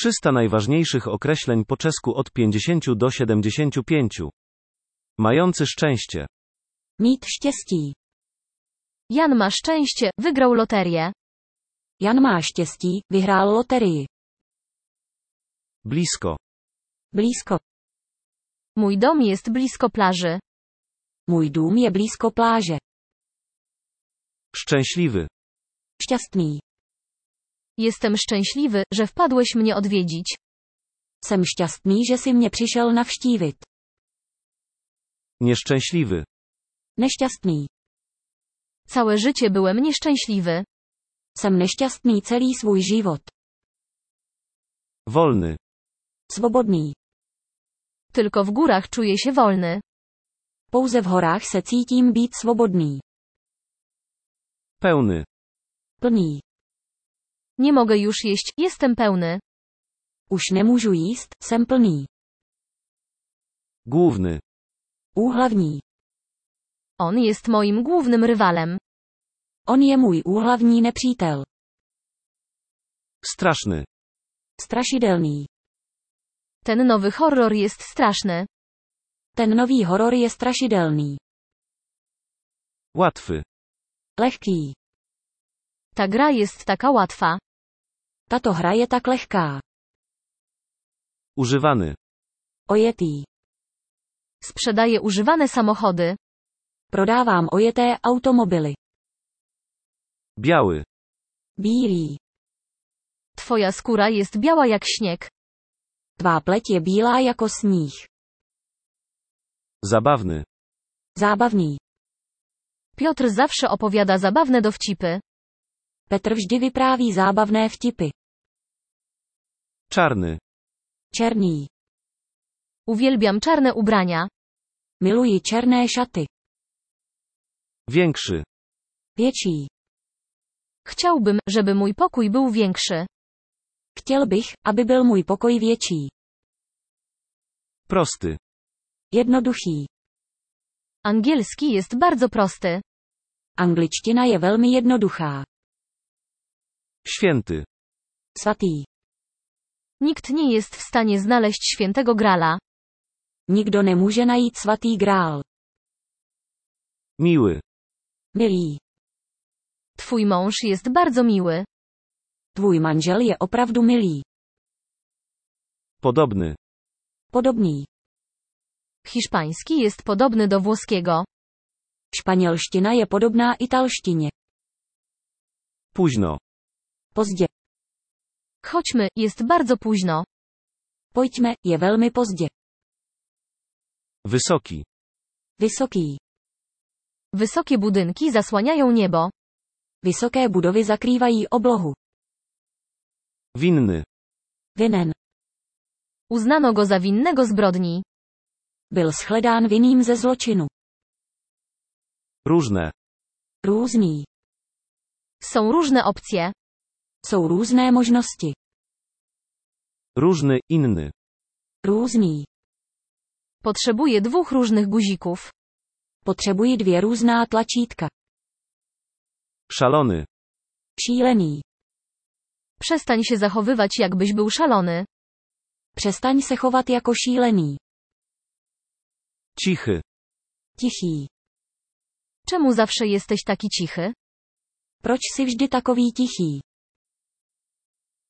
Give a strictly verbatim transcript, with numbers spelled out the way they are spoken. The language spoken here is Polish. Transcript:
trzysta najważniejszych określeń po czesku od pięćdziesięciu do siedemdziesięciu pięciu. Mający szczęście. Mít štěstí. Jan ma szczęście, wygrał loterię. Jan má štěstí, vyhrál loterii. Blisko. Blízko. Mój dom jest blisko plaży. Můj dům je blízko pláže. Szczęśliwy. Šťastný. Jestem szczęśliwy, że wpadłeś mnie odwiedzić. Jsem šťastný, že si mě přišel navštívit. Nieszczęśliwy. Nešťastný. Całe życie byłem nieszczęśliwy. Jsem nešťastný celý svůj život. Wolny. Svobodný. Tylko w górach czuję się wolny. Pouze v horách se cítím být svobodný. Pełny. Plný. Nie mogę już jeść, jestem pełny. Už nemůžu jíst, jsem plný. Główny. Úhlavní. On jest moim głównym rywalem. On je můj úhlavní nepřítel. Straszny. Strašidelný. Ten nowy horror jest straszny. Ten nový horor je strašidelný. Łatwy. Lehký. Ta gra jest taka łatwa. Tato hra je tak lehká. Używany. Ojetý. Sprzedaję używane samochody. Prodávám ojeté automobily. Biały. Bílý. Twoja skóra jest biała jak śnieg. Tvá pleť je bílá jako sníh. Zabawny. Zábavný. Piotr zawsze opowiada zabawne dowcipy. Petr vždy vypráví zábavné vtipy. Czarny. Černý. Uwielbiam czarne ubrania. Miluji černé šaty. Większy. Větší. Chciałbym, żeby mój pokój był większy. Chtěl bych, aby byl můj pokoj větší. Prosty. Jednoduchý. Angielski jest bardzo prosty. Angličtina je velmi jednoduchá. Święty. Svatý. Nikt nie jest w stanie znaleźć świętego grala. Nikdo nemůže najít svatý grál. Miły. Milý. Twój mąż jest bardzo miły. Tvůj manžel je opravdu milý. Podobny. Podobný. Hiszpański jest podobny do włoskiego. Španělština je podobná italštině. Późno. Pozdě. Chodźmy, jest bardzo późno. Pojďme, je velmi pozdě. Wysoki. Vysoký. Wysokie budynki zasłaniają niebo. Vysoké budovy zakrývají oblohu. Winny. Vinen. Uznano go za winnego zbrodni. Byl shledán vinným ze zločinu. Różne. Různý. Są różne opcje. Jsou různé možnosti. Różny, inny. Různý. Potrzebuję dwóch różnych guzików. Potřebuji dvě různá tlačítka. Szalony. Šílený. Przestań się zachowywać, jakbyś był szalony. Přestaň se chovat jako šílený. Cichy. Tichý. Czemu zawsze jesteś taki cichy? Proč jsi vždy takový tichý?